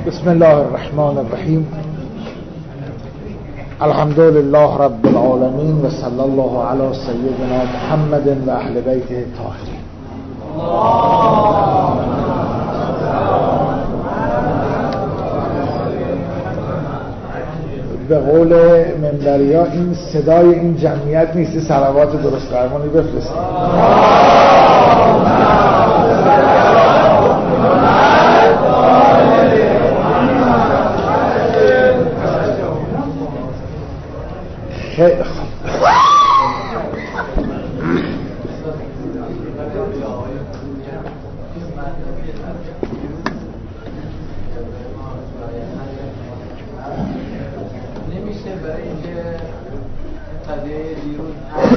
بسم الله الرحمن الرحیم. الحمد لله رب العالمین و صلی الله علی سیدنا محمد و اهل بیته الطاهرین. به قول منبریا این صدای این جمعیت نیست، صلوات درست فرمانی بفرستید. خیلی خوب. نمیشه برای اینکه قضیه دیروز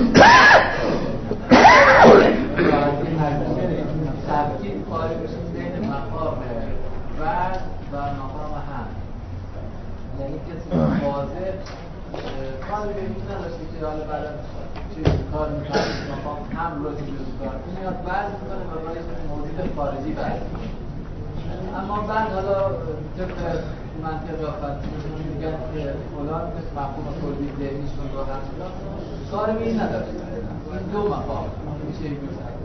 تفکیک قائل بشیم بین مقام فرد و مقام هم، یعنی کسی واضح کاری به این نداشته که حالا بعدم چیز کار میکنه مقام هم رو دیروز کار میاد بعض میکنه و برای موجود خارجی بعض اما بعد حالا طبق منطق آفرینشون میگن که فلان مثل مفهوم کلی ذهنیشون رو هم کاری به این نداشته. این دو مقام میشه این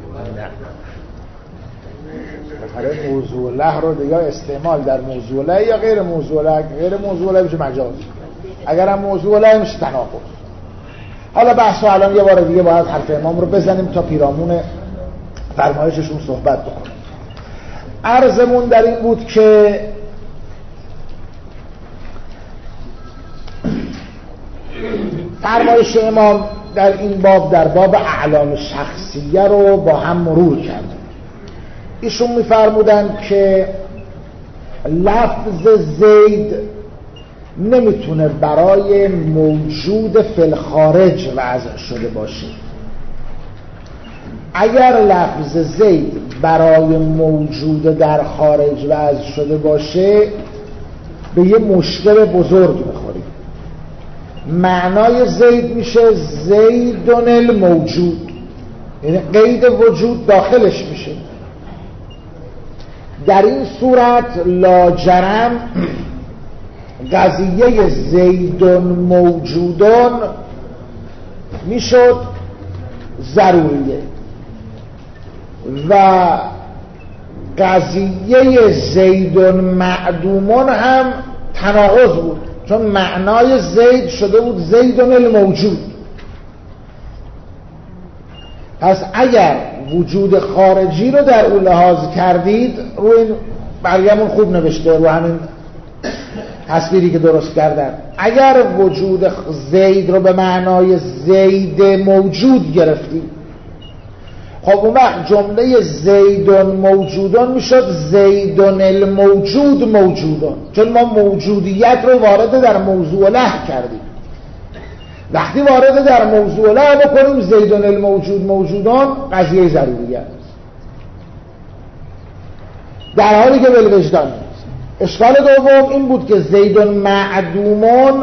بخاطر موضوع له رو دیگه استعمال در موضوع له یا غیر موضوع له، غیر موضوع له میشه مجاز، اگر هم موضوع له میشه تناقض. حالا بحثو الان یه بار دیگه باید حرف امام رو بزنیم تا پیرامون فرمایششون صحبت بکنیم. عرضمون در این بود که فرمایش امام در این باب در باب اعلام شخصیه رو با هم مرور کردیم. ایشون می‌فرمودند که لفظ زید نمیتونه برای موجود فی الخارج وضع شده باشه. اگر لفظ زید برای موجود در خارج وضع شده باشه به یه مشکل بزرگ میخوریم. معنای زید میشه زیدون الموجود، یعنی قید وجود داخلش میشه. در این صورت لاجرم قضیه زیدون موجودون میشد ضروریه و قضیه زیدون معدومون هم تناقض بود، چون معنای زید شده بود زیدون الموجود. پس اگر وجود خارجی رو در اون لحاظ کردید، رو این برگمون خوب نوشته، رو همین تصویری که درست کردن، اگر وجود زید رو به معنای زید موجود گرفتید، خب اون وقت جمله زیدون موجودون میشد زیدون الموجود موجودون، چون ما موجودیت رو وارد در موضوع له کردیم. وقتی وارد در موضوع له بکنیم زیدون الموجود موجودون قضیه ضروریه است، در حالی که بالوجدان نیست. اشکال دوم این بود که زیدون معدومون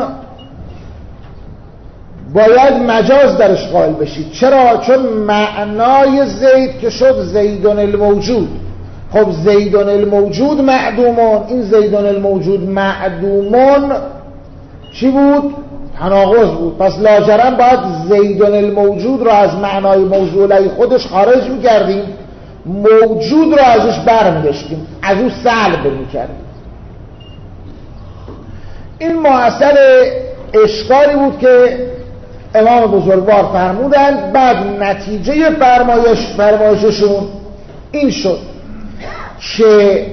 باید مجاز درش قائل بشید. چرا؟ چون معنای زید که شد زیدون الموجود. خب زیدون الموجود معدومون، این زیدون الموجود معدومون چی بود؟ تناقض بود. پس لاجرم باید زیدون الموجود را از معنای موضوع له خودش خارج می‌کردیم، موجود را ازش برمی‌داشتیم، از او سلب می‌کردیم. این مؤثر اشکالی بود که امام بزرگوار فرمودند. بعد نتیجه فرمایششون این شد که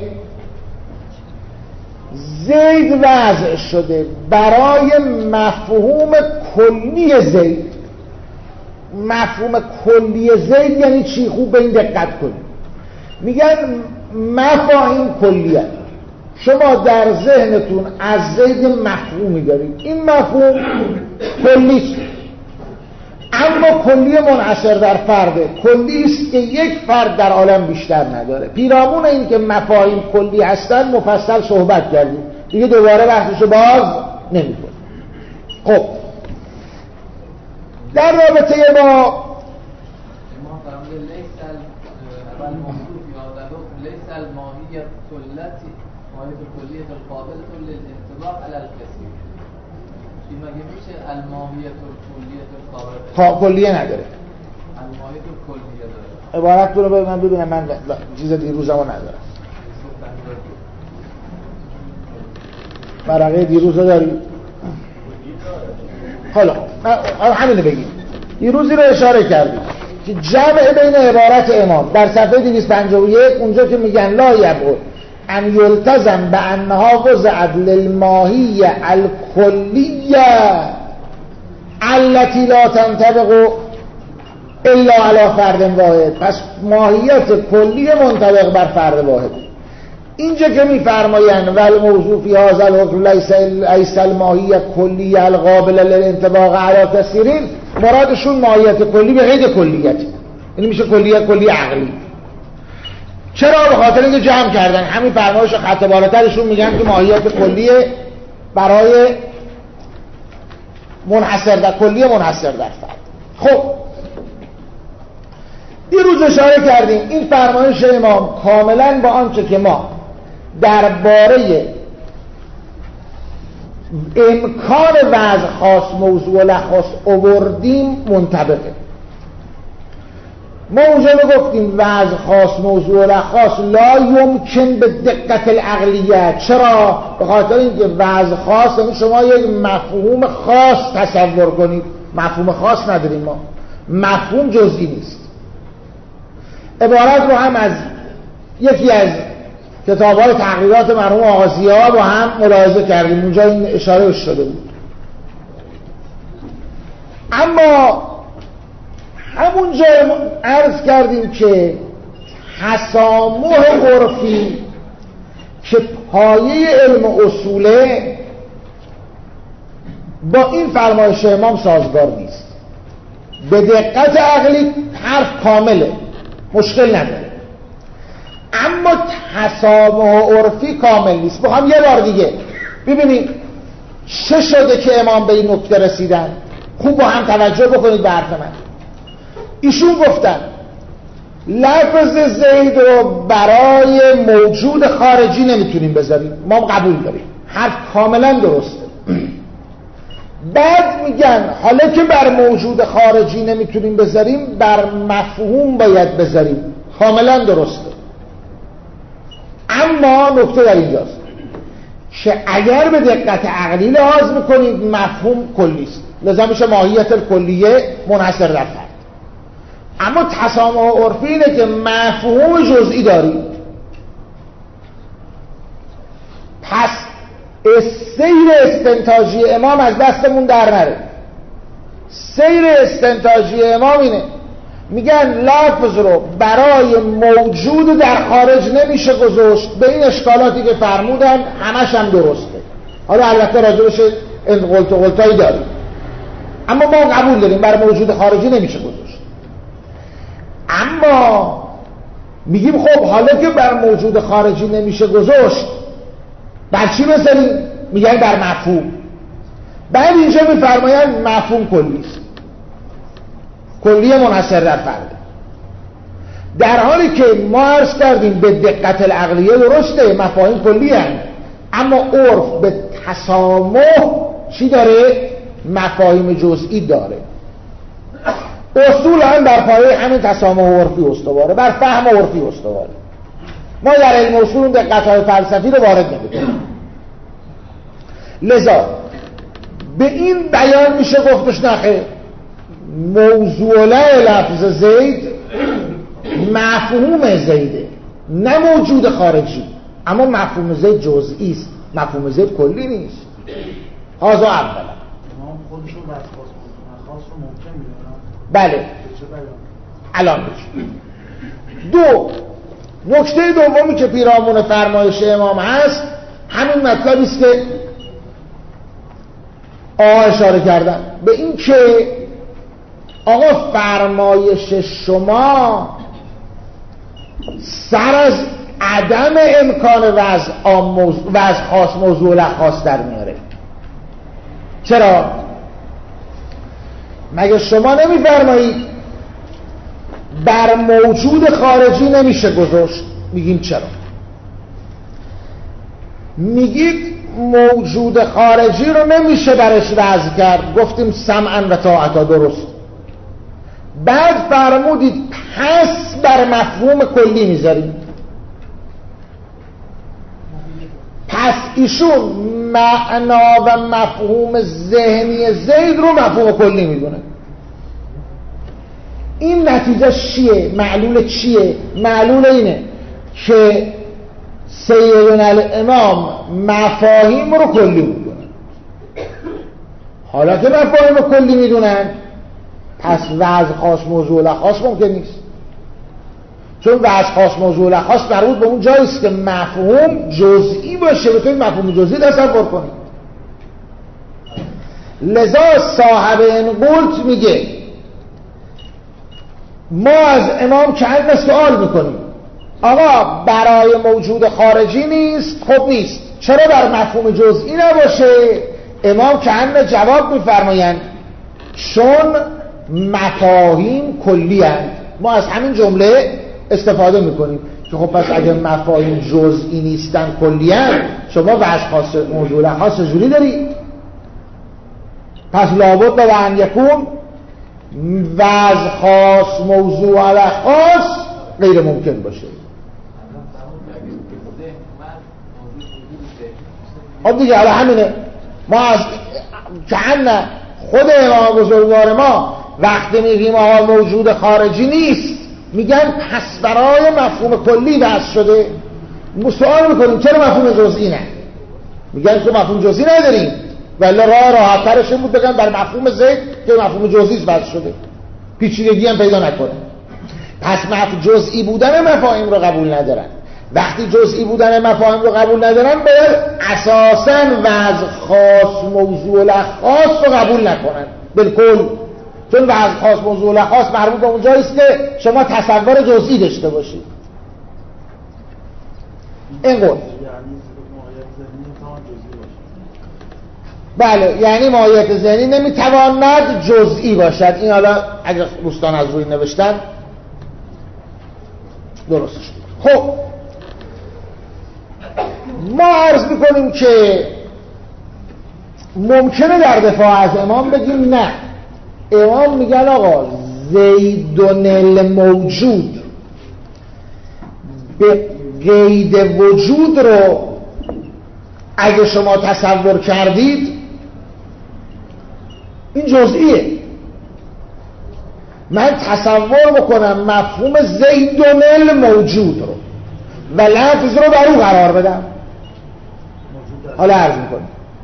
زید وضع شده برای مفهوم کلی زید. مفهوم کلی زید یعنی چی؟ خوب به این دقت کنید. میگن مفاهیم کلیه. شما در ذهنتون از زید مفهومی دارید، این مفهوم کلیست، اما کلی منحصر در فرده، کلی است که یک فرد در عالم بیشتر نداره. پیرامون این که مفاهیم کلی هستن مفصل صحبت کردیم، دیگه دوباره بحثشو باز نمی‌کنیم. خب در رابطه با لیس الماهیت کلتی ماهیت کلی الکلیه القابله للانطباق علی الکثیر. این مگه میشه الماهیت الکلیه القابله؟ کلیه نداره. الماهیت الکلیه داره. عبارتتون رو من ببینم، من چیز دیروزمو ندارم. ورقه دیروز رو داری؟ حالا همینو بگیم. دیروزی رو اشاره کردیم که جمع بین عبارت امام در صفحه 251 اونجا که میگن لا یبعد ان یلتزم به انها وضعت للماهیه الکلیه التي لا تنطبق الا علی فرد واحد. پس ماهیت کلی منطبق بر فرد واحد. اینجا که میفرمایند ول موضوع فی هذا الحکم لیس الماهیه کلیه القابله للانطباق علی کثیرین، مرادشون ماهیت کلی به قید کلیت، یعنی میشه کلی عقلی. چرا؟ به خاطر اینکه جمع کردن همین فرمایش خط بالاترشون میگن که ماهیت کلیه برای منحصر در فرد. خب دیروز اشاره کردیم این فرمایش امام کاملا با آنچه که ما درباره امکان وضع خاص موضوع لخاص آوردیم منطبقه. ما اونجا گفتیم وضع خاص موضوع لخاص لا یمکن به دقت العقلیت. چرا؟ به خاطر اینکه وضع خاص یعنی شما یک مفهوم خاص تصور کنید. مفهوم خاص نداریم ما، مفهوم جزئی نیست. عبارت رو هم از یکی از کتاب‌های تحقیقات مرحوم آغازی‌ها با هم ملاحظه کردیم، اونجا این اشاره شده بود. اما همونجا عرض کردیم که تسامح عرفی که پایه علم اصوله با این فرمایش امام سازگار نیست. به دقت عقلی حرف کامله، مشکل نداره، اما تسامح عرفی کامل نیست. بخوام یه بار دیگه ببینید چه شده که امام به این نکته رسیدن. خوب با هم توجه بکنید به حرف من. ایشون گفتن لفظ زید رو برای موجود خارجی نمیتونیم بذاریم، ما قبول داریم، حرف کاملا درسته. بعد میگن حالا که بر موجود خارجی نمیتونیم بذاریم بر مفهوم باید بذاریم، کاملا درسته. اما نکته در اینجاست که اگر به دقت عقلی لحاظ میکنید مفهوم کلی است، لذا میشه ماهیت الکلیه منحصر در فرد. اما تسامح عرفی اینه که مفهوم جزئی داریم. پس سیر استنتاجی امام از دستمون در نره. سیر استنتاجی امام اینه، میگن لفظ رو برای موجود در خارج نمیشه گذاشت. به این اشکالاتی که فرمودن همش هم درسته. حالا البته راجبش قلتایی داریم، اما ما قبول داریم برای موجود خارجی نمیشه گذاشت. اما میگیم خب حالا که بر موجود خارجی نمیشه گذاشت بر چی بذاریم؟ میگن بر مفهوم. بعد اینجا میفرمایند مفهوم کلیست، کلیه منحصر در فرد، در حالی که ما عرض کردیم به دقت العقلیه درسته مفاهیم کلی هستند، اما عرف به تسامح چی داره؟ مفاهیم جزئی داره. اصول هم بر پایه همین تسامح عرفی استواره، بر فهم عرفی استواره. ما در علم اصول دقت‌های فلسفی رو وارد نمی‌کنیم. لذا به این بیان میشه گفتش نخیر، موضوع لفظ زید مفهوم زیده، نه موجود خارجی. اما مفهوم زید جزئی است، مفهوم زید کلی نیست. هذا اولا. خودشون خاص رو ممکن میدونن. بله. الان بچه. دو، نکته دومی که پیرامون فرمایش امام هست همین مطلبی است که آقا اشاره کردن به این که آقا فرمایش شما سر از عدم امکان وضع خاص موضوع لخاص در میاره. چرا؟ مگه شما نمیفرمایید بر موجود خارجی نمیشه گذاشت؟ میگیم چرا؟ میگید موجود خارجی رو نمیشه برش وضع کرد، گفتیم سمعا و طاعتا، درست. بعد فرمودید پس بر مفهوم کلی میذاریم. پس ایشون معنا و مفهوم ذهنی زید رو مفهوم کلی میدونه. این نتیجه چیه؟ معلول چیه؟ معلول اینه که سیدنا الامام مفاهیم رو کلی میدونن. حالا که مفاهیم رو کلی میدونن، پس وضع خاص موضوع خاص ممکن نیست، چون وضع خاص موضوع خاص مربوط به اون جاییست که مفهوم جزئی باشه، بتونید مفهوم جزئی تصور کنید. لذا صاحب این قلت میگه ما از امام چند سوال میکنیم، آقا برای موجود خارجی نیست، خب نیست، چرا بر مفهوم جزئی نباشه؟ امام چند جواب میفرمایند چون مفاهیم کلی هست. ما از همین جمله استفاده میکنیم که خب پس اگر مفاهیم جزئی نیستن کلی هست، شما وضع خاص موضوع خاص جوری دارید، پس لابد به ان یکون وضع خاص موضوع خاص غیر ممکن باشه. خب دیگه حالا همینه. ما از چند خود امام بزرگوار ما وقتی میگیم آقا موجود خارجی نیست، میگن پس برای مفهوم کلی وضع شده. سوال میکنیم چرا مفهوم جزئی نه؟ میگن که مفهوم جزئی نداریم، ولی راه راحت ترش بود بگن بر مفهوم زید که مفهوم جزئی وضع شده، پیچیدگی هم پیدا نکنه. پس مفهوم جزئی بودن مفاهیم رو قبول ندارن. وقتی جزئی بودن مفاهیم رو قبول ندارن، باید اساساً وضع خاص موضوع خاص رو قبول نکنن بالکل، چون وضع خاص موضوع خاص مربوط به اون جاییست که شما تصور جزئی داشته باشید. این قول بله، یعنی ماهیت ذهنی نمیتواند جزئی باشد. این حالا اگر دوستان از روی نوشتن درستش بود. خب ما عرض میکنیم که ممکنه در دفاع از امام بگیم نه، امام میگن آقا زیدون الموجود به قید وجود رو اگه شما تصور کردید این جزئیه. من تصور بکنم مفهوم زیدون الموجود رو و لفظ رو بر او قرار بدم. حالا عرض میکنم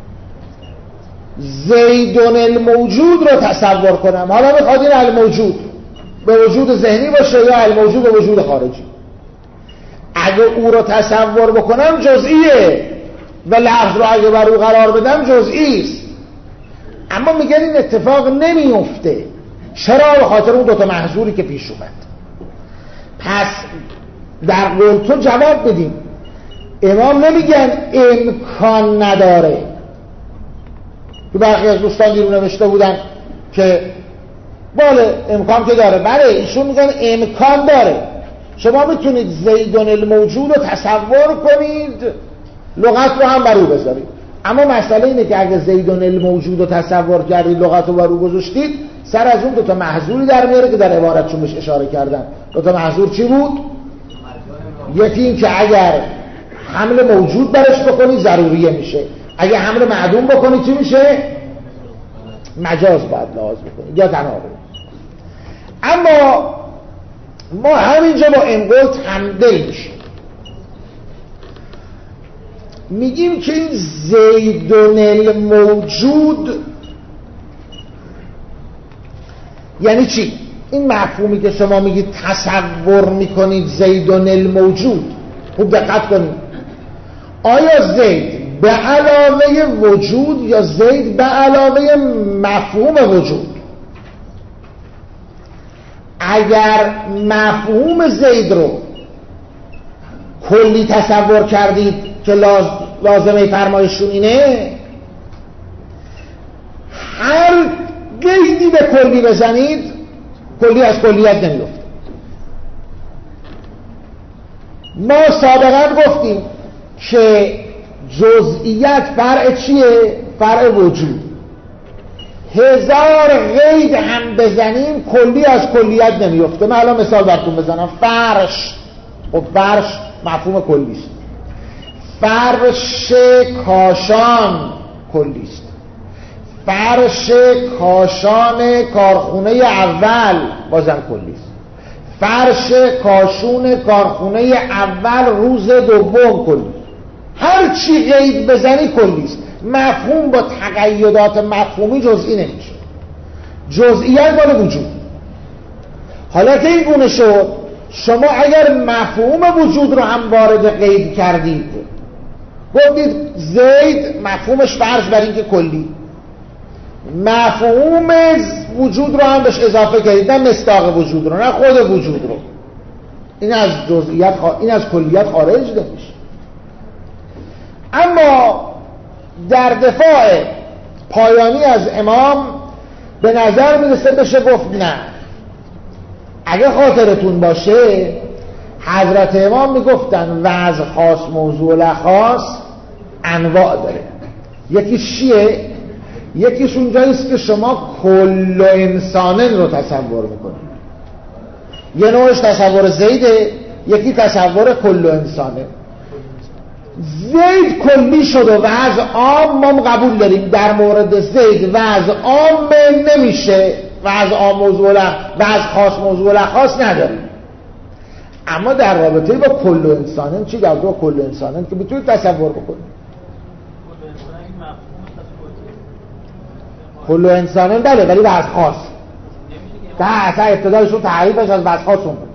زیدون الموجود رو تصور کنم، حالا میخواد این الموجود به وجود ذهنی باشه یا الموجود به وجود خارجی. اگه او رو تصور بکنم جزئیه و لفظ رو اگه بر او قرار بدم جزئی است. اما میگن این اتفاق نمیفته. چرا؟ به خاطر اون دوتا محظوری که پیش اومد. پس در قولتون جواب بدیم. امام نمیگن امکان نداره، که برخی از دوستان دیرون نوشته بودن که بله امکان که داره. بله ایشون میگن امکان داره. شما میتونید زیدون الموجود رو تصور کنید، لغت رو هم بر او بذارید. اما مسئله اینه که اگه زیدون الموجود رو تصور کردید، لغت رو بر او گذاشتید، سر از اون دوتا محظوری در میاره که در عبارتشون بهش اشاره کردن. دوتا محظور چی بود؟ یکی این که اگر حمل موجود برش بکنی ضروریه میشه، اگه حمل معدوم بکنی چی میشه؟ مجاز باید لحاظ بکنی یا تناقض. اما ما همینجا با انقلت همدل میشیم، میگیم که این زیدون الموجود یعنی چی؟ این مفهومی که شما میگید تصور میکنید زیدون الموجود، خوب دقت کنید. آیا زید به علاوه وجود یا زید به علاوه مفهوم وجود؟ اگر مفهوم زید رو کلی تصور کردید که لازمه فرمایشون اینه، هر قیدی به کلی بزنید کلی از کلیت نمیفته. ما سابقا گفتیم که جزئیت فرع چیه؟ فرع وجود. 1000 قید هم بزنیم کلی از کلیت نمیفته. من الان مثال براتون بزنم. فرش، خب فرش مفهوم کلیست. فرش کاشان کلیست. فرش کاشان کارخونه اول بازم کلیست. فرش کاشون کارخونه اول روز دوم کلیست. هر چی قید بزنی کلیست. مفهوم با تقییدات مفهومی جزئی نمیشه. جزئیت مال وجود. حالت این گونه شد شما اگر مفهوم وجود رو هم وارد قید کردید، گفتید زید مفهومش فرض بر این که کلی، مفهوم وجود رو هم بهش اضافه کردید، نه مصداق وجود رو، نه خود وجود رو، این از جزئیات این از کلیت خارج نمیشه. اما در دفاع پایانی از امام به نظر میرسه بشه گفت نه. اگه خاطرتون باشه حضرت امام میگفتن وضع خاص موضوع لخاص انواع داره. یکیش چیه؟ یکیش اونجاییست که شما کل انسانن رو تصور میکنید. یه نوعش تصور زیده، یکی تصور کل انسانه. زید کلی شد و وضع عام ما قبول داریم. در مورد زید وضع عام نمیشه، وضع عام موضوع وضع خاص موضوع لخاص نداریم. اما در رابطه با کل انسانن چی؟ در دو کل انسانن که میتونید تصور بکنید. کل انسانن بله، ولی وضع خاص نه، اصلا ابتدایشون تعریفش از وضع خاص بود.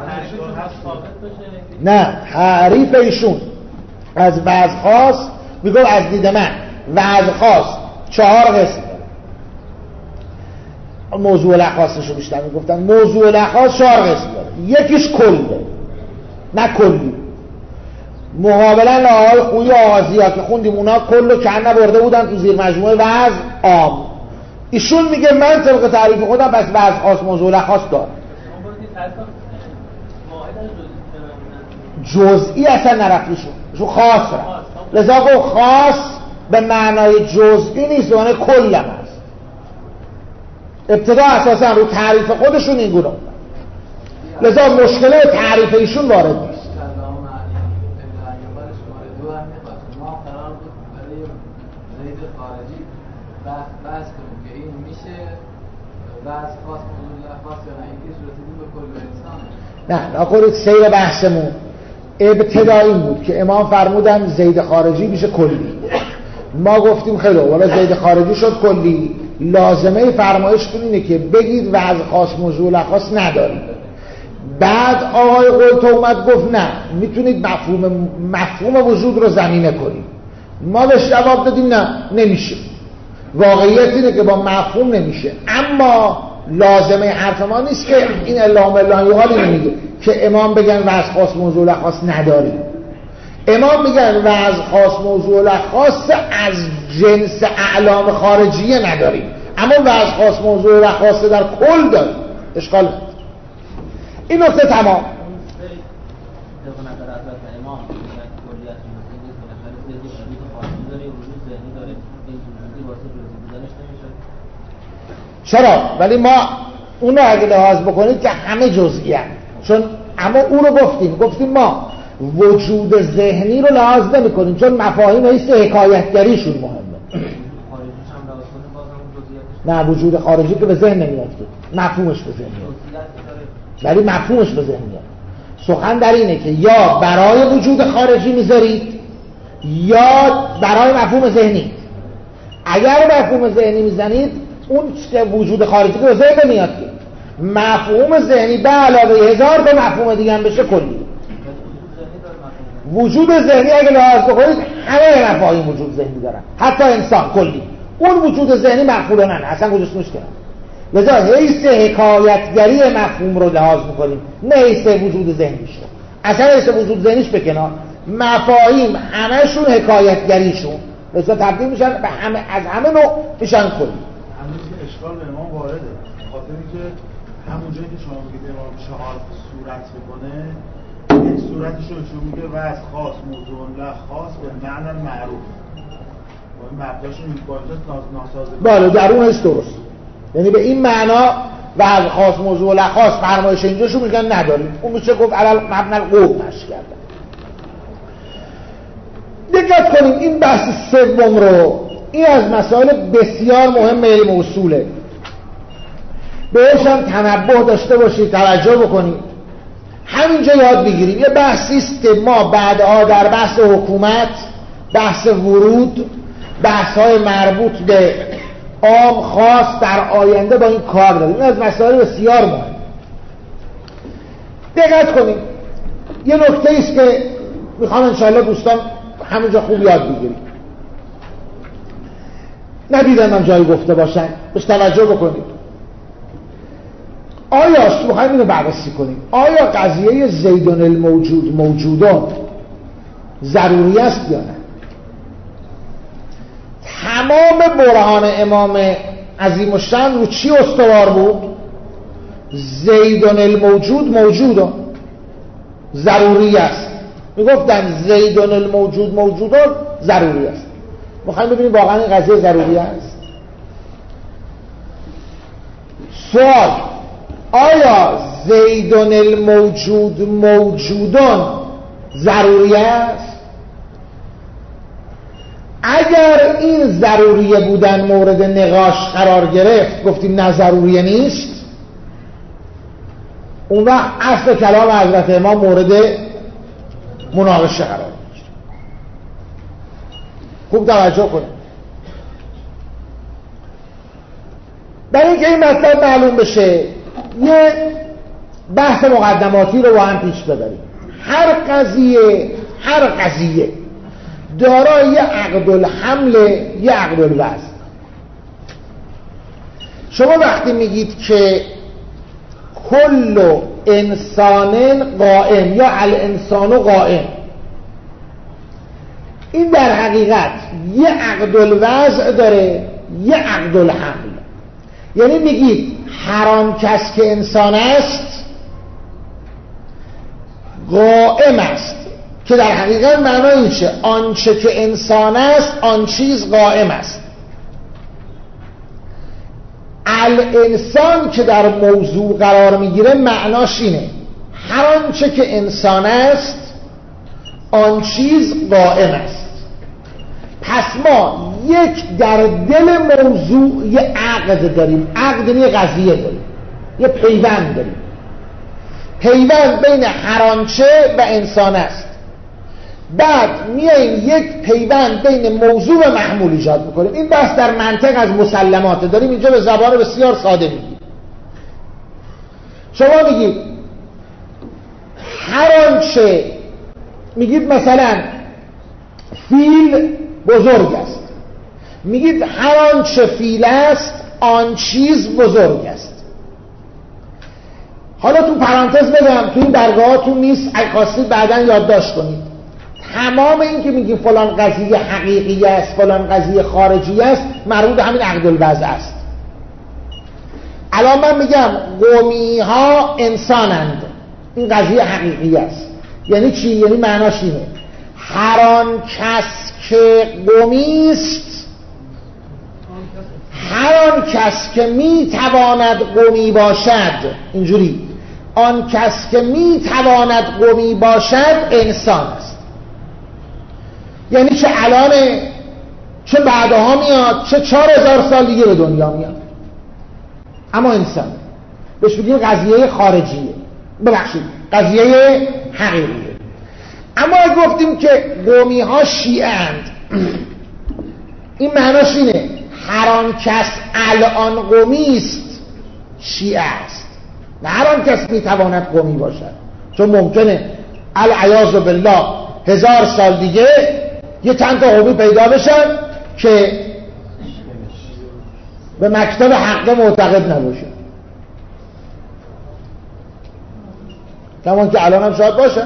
نه، تعریف ایشون از وضع خاص میگو از دید من وضع خاص 4 قسم داره. موضوع لخاصش رو بیشتر میگفتن. موضوع لخاص 4 قسم داره. یکیش کل داره، نه کلی. مقابلا آقای خویی آغازی ها که خوندیم اونا کل رو کن نبرده بودن تو زیر مجموعه وضع عام. ایشون میگه من طبق تعریف خودم بس وضع خاص موضوع لخاص دارم. جزئی اصلا نرفتیشون، شو خاص رفت. لذا گفت خاص به معنای جزئی نیست، معنای کل هم هست. ابتدا اساسا رو تعریف خودشون این گونه بودن. لذا مشکل تعریف ایشون وارد نیست. ما قرار بود برای زید خارجی بحث کنیم که این میشه وضع خاص موضوع خاص یا نه، اینکه رسیدیم به کل انسان. نه نخورید سیر بحثمون ابتدایی بود که امام فرمودن زید خارجی میشه کلی. ما گفتیم خیلی والا زید خارجی شد کلی، لازمه فرمایشتون اینه که بگید وضع خاص موضوع خاص ندارید. بعد آقای قلت اومد گفت نه، میتونید مفهوم وجود رو زمینه کنید. ما بهش جواب دادیم نه، نمیشه. واقعیت اینه که با مفهوم نمیشه. اما لازمه حرف ما نیست که این اللهم الله یقال نمیگه که امام بگن وضع خاص موضوع خاص نداریم. امام میگن وضع خاص موضوع خاص از جنس اعلام خارجیه نداریم، اما وضع خاص موضوع خاص در کل داریم. اشکال نداره. این نکته تمام. چرا؟ ولی ما اون رو اگه لحاظ بکنید که همه جزئی هم. چون اما اون رو گفتیم ما وجود ذهنی رو لحاظ نمی کنیم، چون مفاهیم حیث حکایتگریشون مهمه. نه، وجود خارجی که به ذهن نمیاد که مفهومش به ذهن میاد، ولی مفهومش به ذهن میاد. سخن در اینه که یا برای وجود خارجی میذارید یا برای مفهوم ذهنی. اگر مفهوم ذهنی میزنید اون که وجود خارجی که به ذهن نمیاد که مفهوم ذهنی به علاوه 1000 تا مفهوم دیگه هم بشه کلی. وجود ذهنی اگه لحاظ بکنید همه مفاهیم وجود ذهنی دارن، حتی انسان کلی. اون وجود ذهنی مغفولانه اصلا گذاشتنش کنن. لذا حیث حکایتگری مفهوم رو لحاظ میکنیم، نه حیث وجود ذهنیش رو. اصلا حیث وجود ذهنیش بکنار، مفاهیم همشون حکایتگریشون لذا تبدیل میشن به همه، از همه نوع میشن کلی. همین که اشکال به امام وارده، خاطر اینکه همونجایی که شما میگید امام 4 صورت میکنه یک صورتش رو نشون میده و از خاص موضوع لا خاص به معنی معروف و این مبداشون این باید ناسازگار. بله در اون هست درست، یعنی به این معنا و از خاص موضوع لا خاص فرمایش اینجاشو میگن نداریم. اون میشه گفت علل مبنی القول نش کردن. دقت کنیم این بحث سوم رو، این از مسائل بسیار مهم علم اصوله، بهش هم تنبه داشته باشید، توجه بکنید، همینجا یاد بگیریم. یه بحثی است که ما بعدها در بحث حکومت، بحث ورود، بحث‌های مربوط به عام خاص در آینده با این کار داریم. این از مسائل بسیار مهم. دقت کنید یه نکته است که میخوام انشاءالله دوستان همینجا خوب یاد بگیریم، ندیدم من جایی گفته باشن، بهش توجه بکنید. آیا میخوایم اینو بررسی کنیم، آیا قضیه زیدون الموجود موجودان ضروری است یا نه؟ تمام برهان امام عظیم الشأن رو چی استوار بود؟ زیدون الموجود موجودان ضروری است. میگفتن زیدون الموجود موجودان ضروری است. میخوایم ببینیم واقعا این قضیه ضروری است؟ سوال: آیا زیدون الموجود موجودان ضروری است؟ اگر این ضروریه بودن مورد نقاش قرار گرفت، گفتیم نه ضروریه نیست، اون وقت اصل کلام حضرت امام مورد مناقشه قرار میگیره. خوب توجه کنید. برای اینکه این مطلب معلوم بشه یه بحث مقدماتی رو با هم پیش ببریم. هر قضیه دارای یه عقد الحمل، یه عقد الوضع. شما وقتی میگید که کل انسان قائم یا الانسان قائم، این در حقیقت یه عقد الوضع داره، یه عقد الحمل. یعنی میگید هر آن کس که انسان است قائم است، که در حقیقت معنای این شه آنچه که انسان است آن چیز قائم است. الانسان که در موضوع قرار میگیره معناش اینه هر آنچه که انسان است آن چیز قائم است. پس ما یک در دل موضوع یه عقد داریم، عقد یعنی قضیه داریم، یه پیوند داریم، پیوند بین هر آنچه و انسان است. بعد میاییم یک پیوند بین موضوع و محمول ایجاد میکنیم. این بحث در منطق از مسلمات داریم اینجا به زبان بسیار ساده میگیم. شما میگید هر آنچه، میگید مثلا فیل بزرگ است، میگید هر آنچه فیل است آن چیز بزرگ است. حالا تو پرانتز بگم تو این درگاهاتون نیست، اگه خواستید بعداً یادداشت کنید. تمام این که میگیم فلان قضیه حقیقی است، فلان قضیه خارجی است، مربوط به همین عقد الوضع است. الان من میگم قومی ها انسانند، این قضیه حقیقی است. یعنی چی؟ یعنی معناش اینه هر آن کس که قومی است، هر آن کس که میتواند قومی باشد، اینجوری آن کس که میتواند قومی باشد انسان است. یعنی چه الانه، چه بعدها میاد، چه 4000 سال دیگه به دنیا میاد، اما انسان. بهش بگیم قضیه خارجیه، ببخشید قضیه حقیقیه. اما اگه گفتیم که قومی ها شیعه اند، این معناش اینه هر آن کس الان قومی است شیعه است، نه هر آن کس میتواند قومی باشد. چون ممکنه العیاذ بالله 1000 سال دیگه یه چند تا قومی پیدا بشن که به مکتب حق معتقد نباشه، کمان که الان هم شاید باشه.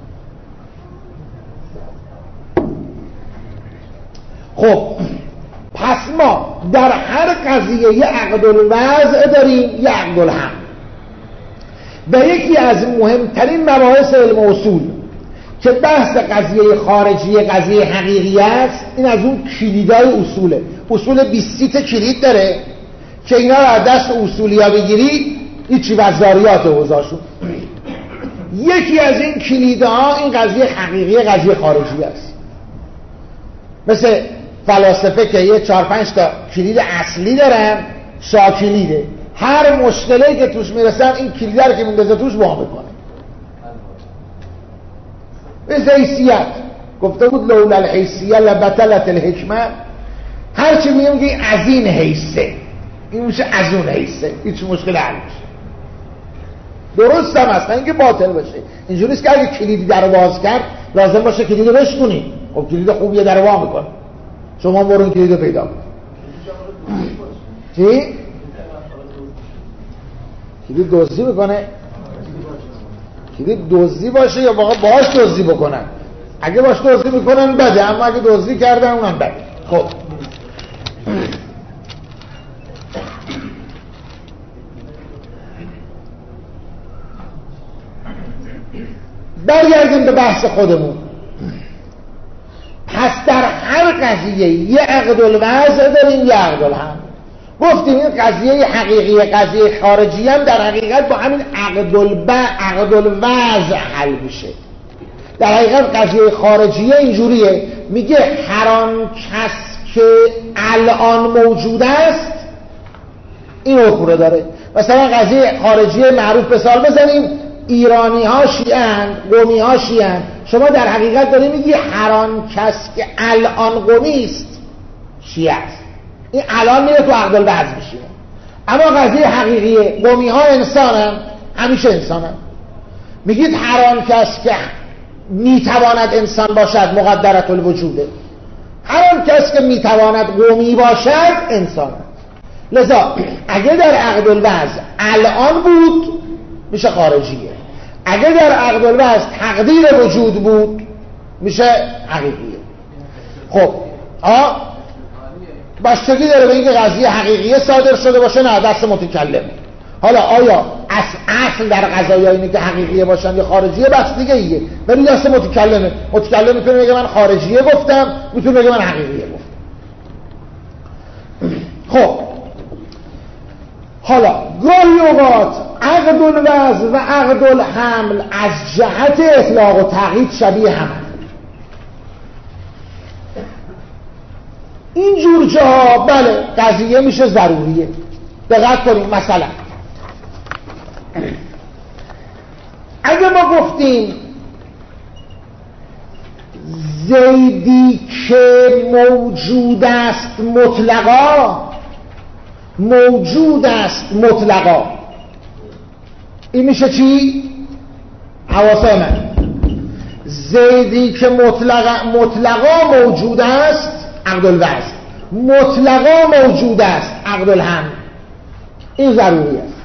خب پس ما در هر قضیه یه عقد الوضع داریم، یه عقد الحمل. و یکی از مهمترین مباحث علم اصول که بحث قضیه خارجی قضیه حقیقی است، این از اون کلیدای اصوله. اصول 20 تا کلید داره که اینا رو از دست اصولیا بگیری هیچی وزاریات اوضاعشون. یکی از این کلیدها این قضیه حقیقی قضیه خارجی است. مثل فلاسفه که یه 4-5 تا کلید اصلی دارن، شاکلیده، هر مشکلی که توش میرسن این کلیده رو که میندازه توش وام میکنه. مثل حیثیت گفته بود لولا الحیثیه لبطلت الحکمه، هرچی میگم که از این حیثه این میشه از اون حیثه، هیچ مشکل حل میشه. درست هم هست، نه اینکه باطل باشه. اینجوری نیست که اگه کلیدی در باز کرد لازم باشه کلیدو بشکنی. خب کلید خوبیه در وا میکنه، شما برون کلیدو پیدا کن. چی؟ کلید دزدی میکنه؟ کلید دزدی باشه یا واقعا باهاش دزدی بکنن؟ اگه باهاش دزدی میکنن بده، اما اگه دزدی کردن اونم بده. خب برگردیم به بحث خودمون. پس در هر قضیه یه عقد الوضع داریم، یه عقد الحمل. گفتیم این قضیه حقیقی قضیه خارجی هم در حقیقت با همین عقد الوضع حل میشه. در حقیقت قضیه خارجیه اینجوریه، میگه هر آن کس که الان موجود است این حکم رو داره. مثلا قضیه خارجیه معروف به مثال بزنیم، ایرانی ها شیعن، قومی ها شیعن. شما در حقیقت داری میگی هر آن کس که الان قومی است شیعه است. این الان میره تو عقد الوضع میشینه. اما قضیه حقیقیه، قومی ها انسانن، همیشه انسانن. میگید هر آن کس که میتواند انسان باشد مقدرت الوجوده، هر آن کس که میتواند قومی باشد انسان. لذا اگه در عقد الوضع الان بود میشه خارجیه، اگه در عقد الوضع تقدیر وجود بود میشه حقیقیه. خب بستگی داره به اینکه قضیه حقیقیه صادر شده باشه نه دست متکلم. حالا آیا اصل در قضایا اینه که حقیقیه باشن یا خارجیه، بس دیگه ایه، ولی دست متکلمه. متکلم میتونه بگه من خارجیه گفتم، میتونه بگه من حقیقیه گفتم. خب حالا گاهی اوقات عقد الوضع و عقد الحمل از جهت اطلاق و تقیید شبیه هم. این جور جاها بله قضیه میشه ضروریه. دقت کنیم، مثلا اگه ما گفتیم زیدی که موجود است مطلقا، موجود است مطلقا، این میشه چی؟ حواسه من زیدی که مطلقا موجود است عقد الوضع، مطلقا موجود است عقد الحمل. این ضروری است.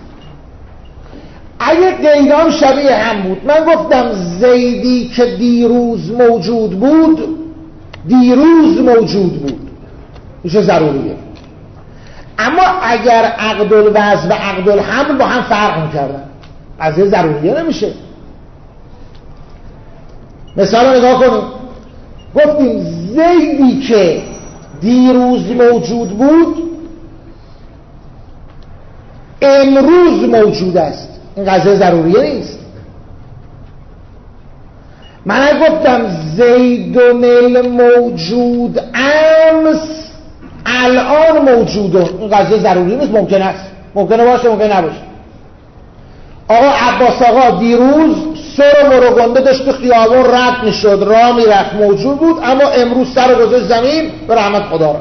اگه قیدام شبیه هم بود، من گفتم زیدی که دیروز موجود بود، دیروز موجود بود، میشه ضروریه. اما اگر عقد الوضع و عقد الحمل با هم فرق میکردن از یه ضروریه نمیشه. مثلا نگاه کنیم، گفتیم زیدی که دیروز موجود بود امروز موجود است، این قضیه ضروریه نیست. من گفتم زیدون الموجود امس الان موجوده، این قضیه ضروری نیست، ممکن است، ممکنه باشه ممکنه نباشه. آقا عباس آقا دیروز سر مروگنده داشت تو خیابون رد میشد، راه میرفت، موجود بود، اما امروز سر گذاشت زمین به رحمت خدا.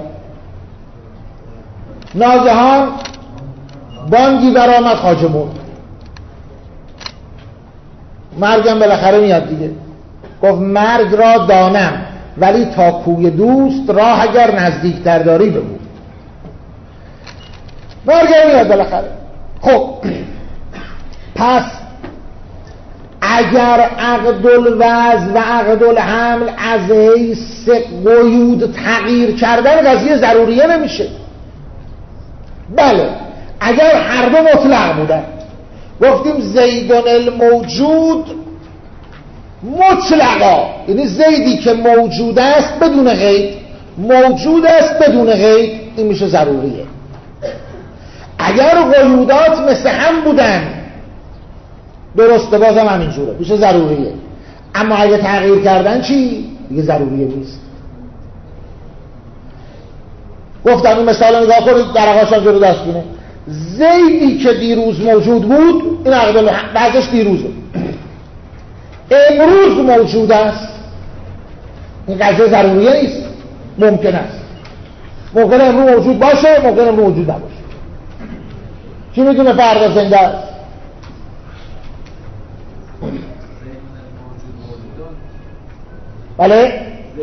ناگهان بانگی برآمد خواجه مرد، مرگم بالاخره میاد دیگه. گفت مرگ را دانم ولی تا کوی دوست راه اگر نزدیکتر داری بگو. مرگم میاد بالاخره. خب پس اگر عقد الوضع و عقد الحمل از حیث قیود تغییر کردن قضیه ضروریه نمیشه. بله اگر هر دو مطلق بودن، گفتیم زیدون الموجود مطلقا، یعنی زیدی که موجود است بدون قید، موجود است بدون قید، این میشه ضروریه. اگر قیودات مثل هم بودن درسته، بازم همینجوره، میشه ضروریه. اما اگه تغییر کردن چی؟ دیگه ضروریه نیست. گفتم این مثال نگاه کنید، در آقاشان جلو دستونه. زیدی که دیروز موجود بود، این عقل بعضش دیروزه، امروز موجود است، این قضیه ضروریه نیست، ممکن است. ممکن امروز موجود باشه، ممکن امروز موجود نباشه. کی میدونه فردا زنده است؟ بله؟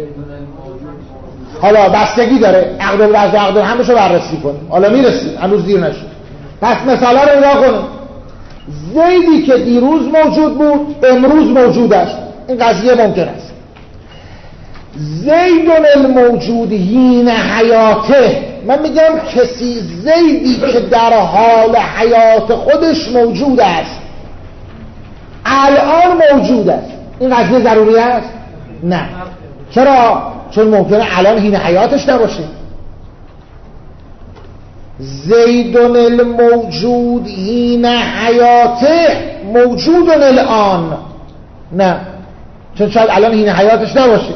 حالا بستگی داره، عقد الوضع و عقد الحمدشو بررسی کنیم، حالا میرسیم، هنوز دیر نشد. پس مثالا رو نگاه کنیم. زیدی که دیروز موجود بود امروز موجود است، این قضیه ممکن است. زیدون الموجود حین حیاته، من میگم کسی زیدی که در حال حیات خودش موجود است، الان موجود است، این قضیه ضروری است؟ نه. چرا؟ چون ممکنه الان حین حیاتش نباشه. زیدون الموجود حین حیاته موجودن الان، نه، چون شاید الان حین حیاتش نباشه.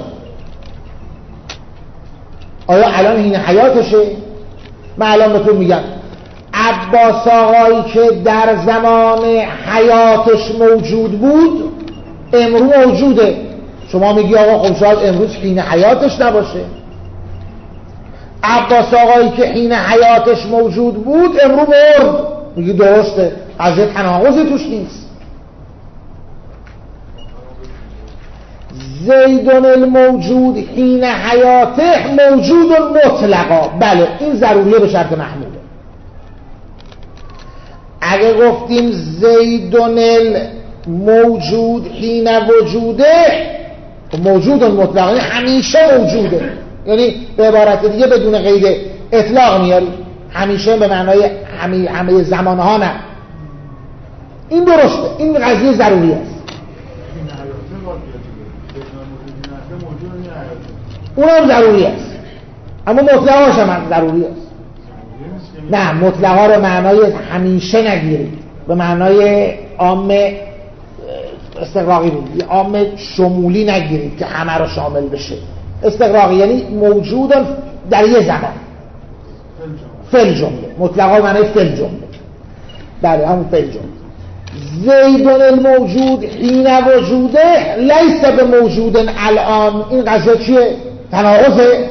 آیا الان حین حیاتشه؟ من الان بهتون میگم عباس آقایی که در زمان حیاتش موجود بود امروز موجوده. شما میگی آقا خب شاید امروز حین حیاتش نباشه. عباس آقایی که حین حیاتش موجود بود امروز مرد، میگی درسته، از یه تناقضی توش نیست. زیدون الموجود حین حیاته موجود مطلقا، بله این ضروریه به شرط محموله. اگه گفتیم زیدون الموجود حین وجوده، موجود مطلقا یعنی همیشه موجوده، یعنی به عبارت دیگه بدون قید اطلاق میاری، همیشه به معنای همه زمانها نه. این درسته، این قضیه ضروری است. اونم ضروری است، اما مطلقاش هم ضروری است. نه، مطلقا رو معنای همیشه نگیرید، به معنای عام استغراقی بودید، عام شمولی نگیرید که همه رو شامل بشه. استغراقی یعنی موجود در یه زمان، فعل جمله، مطلقا معنای فعل جمله، بله همون فعل جمله. زیدون الموجود حین وجوده لیس به موجود الان، این قضیه چیه؟ تناقضه؟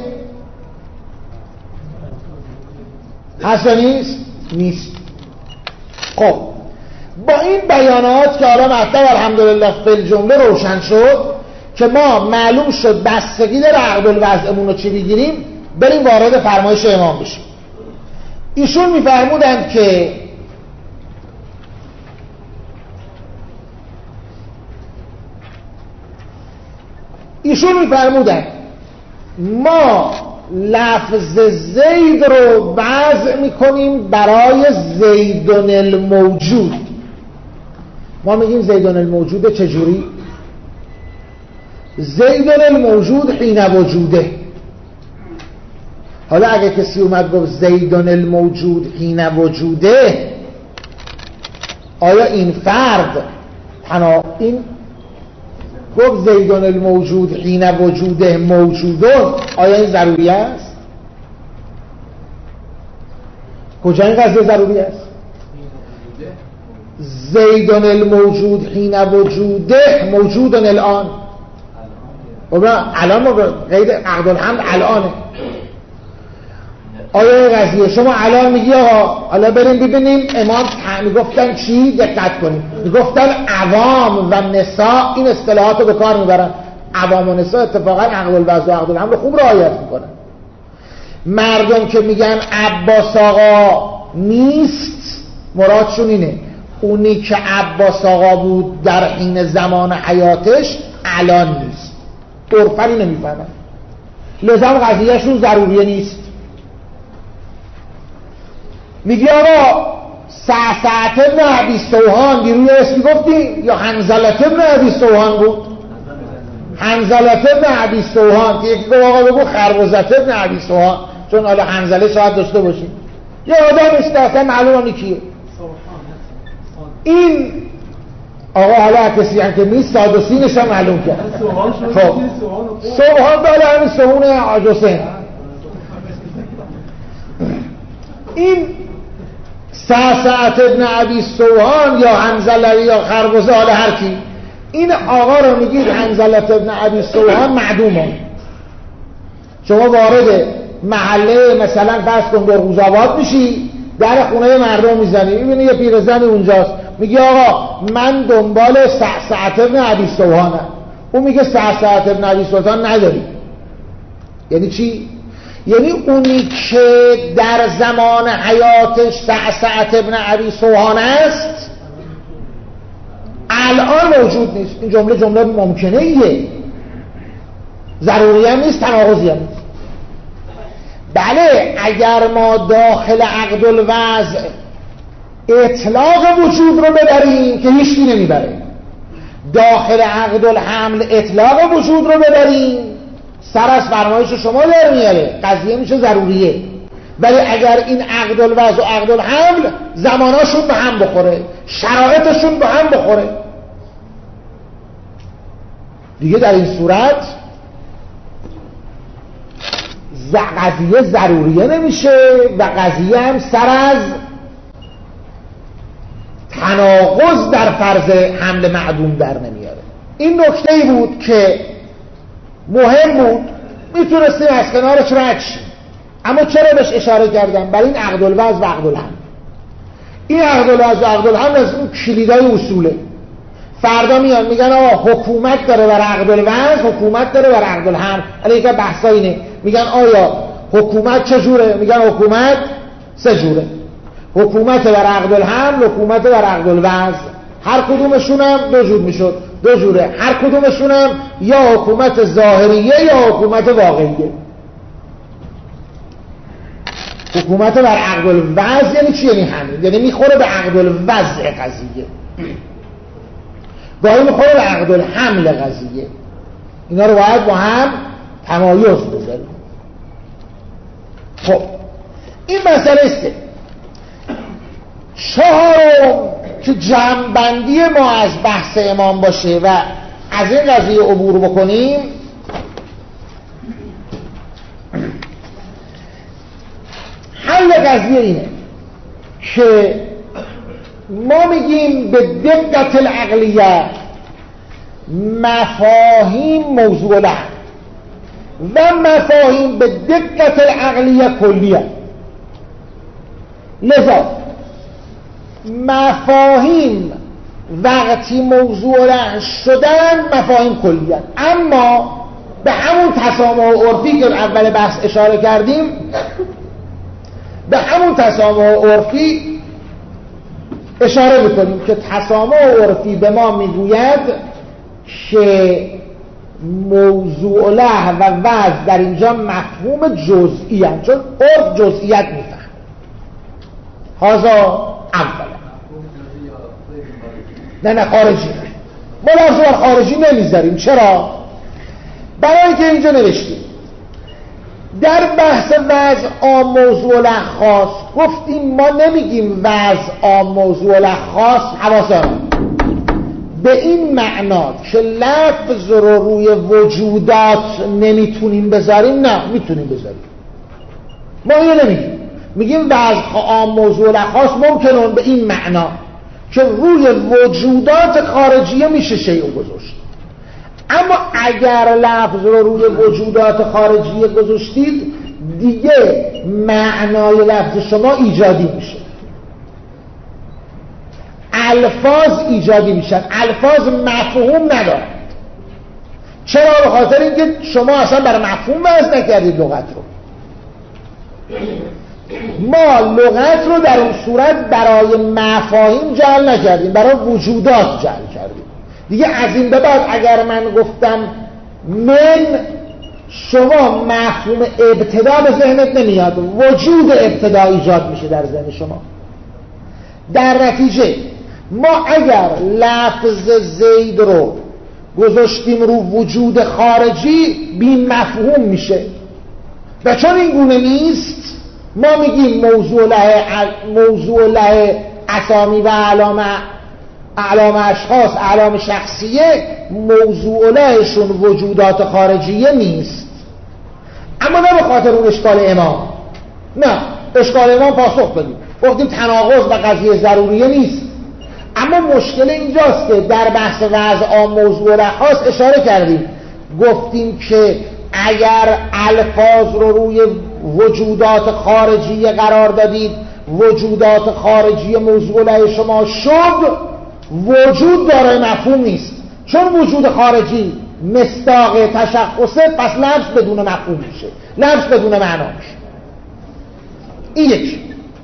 هست یا نیست؟ نیست. خب با این بیانات که حالا مطلب الحمدلله فعل جمله روشن شد که ما معلوم شد بستگی داره عقد الوضعمون رو چی بگیریم، بریم وارد فرمایش امام بشیم. ایشون میفرمودند که ما لفظ زید رو وضع میکنیم برای زیدون الموجود. ما میگیم زیدون الموجود چجوری؟ زیدون الموجود حین وجوده. حالا اگه کسی اومد گفت زیدون الموجود حین وجوده، آیا این فرد این گفت زیدون الموجود حین وجوده موجودون، آیا این ضروری است؟ کجا این قضیه ضروری است؟ زیدون الموجود حین وجوده موجودن الان، الان ما قید عقد الحمد الانه. آیا این قضیه شما الان میگی آقا حالا بریم ببینیم امام میگفتن چی؟ دقت کنیم، میگفتن عوام و نساء، این اصطلاحات رو به کار میبرن. عوام و نساء اتفاقا عقد الوضع و عقد الحمد خوب رعایت میکنن. مردم که میگن عباس آقا نیست، مرادشون اینه اونی که عباس آقا بود در حین زمان حیاتش الان نیست. عرفاً اینو میفهمن، لذا قضیهشون ضروریه نیست. میگی آقا سعسعة ابن ابی سوهان دیروی اسمی گفتی یا حنظلة ابن ابی سوهان بود؟ حنظلة ابن ابی سوهان که یکی گفت آقا بگو خربزة ابن ابی سوهان، چون حالا حنظله شاید داشته باشیم. یه آدم اصلا معلومه کیه این آقا. حالا کسی هم که نیست صاد و سینش هم معلوم کرد. خب سوهان بالا همین سوهون آجوسین. این سعسعة ابن ابی سوهان یا حنظله یا خربزه، حالا هر کی، این آقا رو میگید حنظله ابن ابی سوهان معدومه. شما وارد محله مثلا فرض کن برغوزآباد میشی، در خونه مردم میزنی، میبینی یه پیرزنی اونجاست، میگی آقا من دنبال سعسعة ابن ابی سوهانم. اون میگه سعسعة ابن ابی سوهان نداری. یعنی چی؟ یعنی اونی که در زمان حیاتش سعسعة ابن ابی سوهان است الان موجود نیست. این جمله ممکنه ایه، ضروری هم نیست، تناقضی هم نیست. بله اگر ما داخل عقد الوضع اطلاق وجود رو ببریم که هیچکی نمیبره، داخل عقد الحمل اطلاق وجود رو ببریم سر از فرمایش شما در میاره، قضیه میشه ضروریه. ولی اگر این عقد الوضع و عقد الحمل زماناشون به هم بخوره، شرایطشون به هم بخوره، دیگه در این صورت قضیه ضروریه نمیشه و قضیه هم سر از تناقض در فرض حمل معدوم در نمیاره. این نکته‌ای بود که مهم بود، میتونستیم از کنارش رد شیم. اما چرا بهش اشاره کردم؟ برای این عقد الوضع و عقد الحمل. این عقد الوضع و عقد الحمل از اون کلیدای اصوله. فردا میان میگن آقا حکومت داره بر عقد الوضع، حکومت داره بر عقد الحمل. الان یک بحثا اینه، میگن آیا حکومت چجوره؟ میگن حکومت سه جوره، حکومت بر عقد الحمل، حکومت بر عقد الوضع. هر کدومشون هم دو جور میشد، دو جوره. هر کدومشون هم یا حکومت ظاهریه یا حکومت واقعیه. حکومت بر عقد الوضع یعنی چی؟ یعنی همین، یعنی میخوره به عقد الوضع قضیه، گاهی میخوره به عقد الحمل قضیه. اینا رو باید با هم تمایز بذاریم. خب این مسئله است. چهارم که جمع‌بندی ما از بحث امام باشه و از این قضیه عبور بکنیم، حل قضیه اینه که ما میگیم به دقت العقلیه مفاهیم موضوع له و مفاهیم به دقت العقلیه کلیه. لذا مفاهیم وقتی موضوع له شدن مفاهیم کلیه، اما به همون تسامح عرفی که اول بحث اشاره کردیم، به همون تسامح عرفی اشاره میکنیم که تسامح عرفی به ما میگوید که موضوع له و وضع در اینجا مفهوم جزئی هست، چون عرف جزئیت میفهم. هذا اولا. نه خارجی، ما لفظ بر خارجی نمیذاریم. چرا؟ برای اینکه اینجا نوشتیم در بحث وضع عام موضوع له خاص، گفتیم ما نمیگیم وضع عام موضوع له خاص حواسان به این معنا که لفظ رو روی وجودات نمیتونیم بذاریم. نه، میتونیم بذاریم. ما اینو نمیگیم، میگیم وضع عام موضوع له خاص ممکنه به این معنا که روی وجودات خارجیه میشه شیء گذاشت. اما اگر لفظ رو روی وجودات خارجیه گذاشتید دیگه معنای لفظ شما ایجادی میشه، الفاظ ایجادی میشن، الفاظ مفهوم ندارن. چرا؟ به خاطر اینکه شما اصلا برای مفهوم وضع نکردید لغت رو. ما لغت رو در اون صورت برای مفاهیم جعل نکردیم، برای وجودات جعل کردیم. دیگه از این به بعد اگر من گفتم من، شما مفهوم ابتدا به ذهنت نمیاد، وجود ابتدا ایجاد میشه در ذهن شما. در نتیجه ما اگر لفظ زید رو گذاشتیم رو وجود خارجی بی مفهوم میشه و چون این گونه نیست ما میگیم موضوع له اسامی و اعلام اشخاص اعلام شخصیه موضوع لهشون وجودات خارجیه نیست. اما نه به خاطر اون اشکال امام، نه اشکال امام پاسخ دادیم گفتیم تناقض و قضیه ضروریه نیست. اما مشکل اینجاست که در بحث وضع عام موضوع له خاص اشاره کردیم گفتیم که اگر الفاظ رو روی وجودات خارجی قرار دادید وجودات خارجی موضوع له شما شد وجود دارای مفهوم نیست، چون وجود خارجی مصداق تشخصه پس لفظ بدون مفهوم میشه، لفظ بدون معنا میشه. این یکی.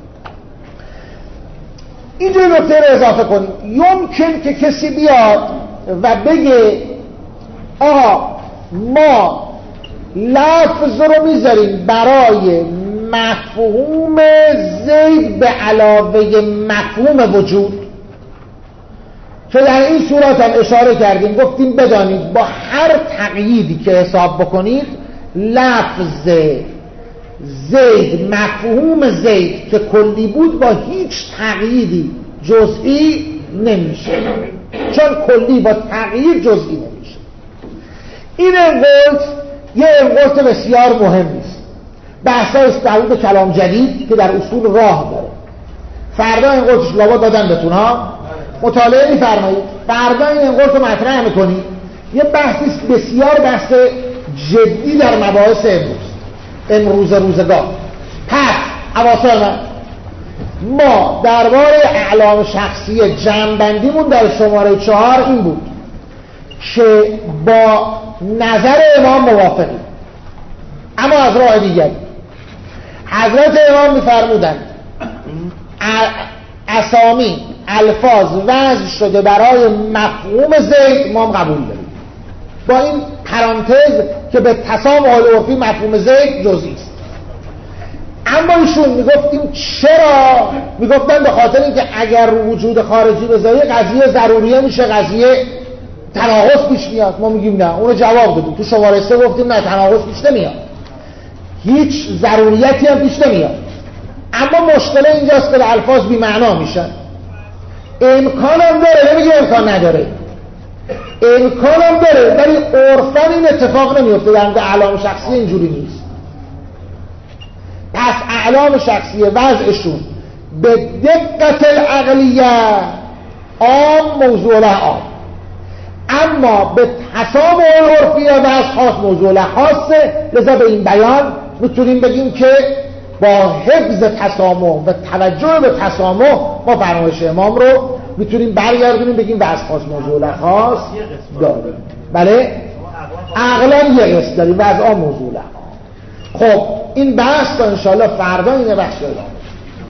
اینجا نکته رو اضافه کنیم. یمکن که کسی بیاد و بگه آقا ما لفظ رو میذاریم برای مفهوم زید به علاوه مفهوم وجود، که در این صورت هم اشاره کردیم گفتیم بدانید با هر تقییدی که حساب بکنید لفظ زید مفهوم زید که کلی بود با هیچ تقییدی جزئی نمیشه، چون کلی با تقیید جزئی نمیشه. این انقلت یه انقلت بسیار مهمی است. بحثای استعداد کلام جدید که در اصول راه داره. فردا انقلتش لابد دادن بهتون ها، مطالعه می‌فرمایید. فردا این انقلت رو مطرح می‌کنید. یه بحثی بسیار بحث جدی در مباحث امروز روزگار. پس اواصر ما درباره اعلام شخصی جمع‌بندیمون در شماره 4 این بود که با نظر امام موافقیم، اما از راه دیگری. حضرت امام می‌فرمودند اسامی الفاظ وضع شده برای مفهوم زید ما هم قبول داریم، با این پرانتز که به تسامح العرفی مفهوم زید جزئی است. اما ایشون میگفتیم چرا؟ میگفتن به خاطر اینکه اگر رو وجود خارجی بذاری قضیه ضروریه میشه، قضیه تناقض پیش میاد. ما میگیم نه، اون رو جواب دادیم تو شماره 3 گفتیم نه تناقض پیش نمیاد، هیچ ضروریتی هم پیش نمیاد. اما مشکل اینجاست که الفاظ بی معنا میشن. امکان هم داره، نمیگه امکان نداره، امکان هم داره، ولی عرفاً این اتفاق نمیفته. در مورد اعلام شخصی اینجوری نیست. پس اعلام شخصی وضعشون به دقت العقلیه عام موضوع له عام، اما به تسامح العرفی وضع خاص موضوع له خاصه. لذا به این بیان میتونیم بگیم که با حفظ تسامح و توجه به تسامح ما فرمایش امام رو میتونیم برگردونیم بگیم وضع خاص موضوع له خاص داریم. بله عقلا یه قسط داریم، وضع موضوع له. خب این بحث تا انشاءالله فردا این بحث رو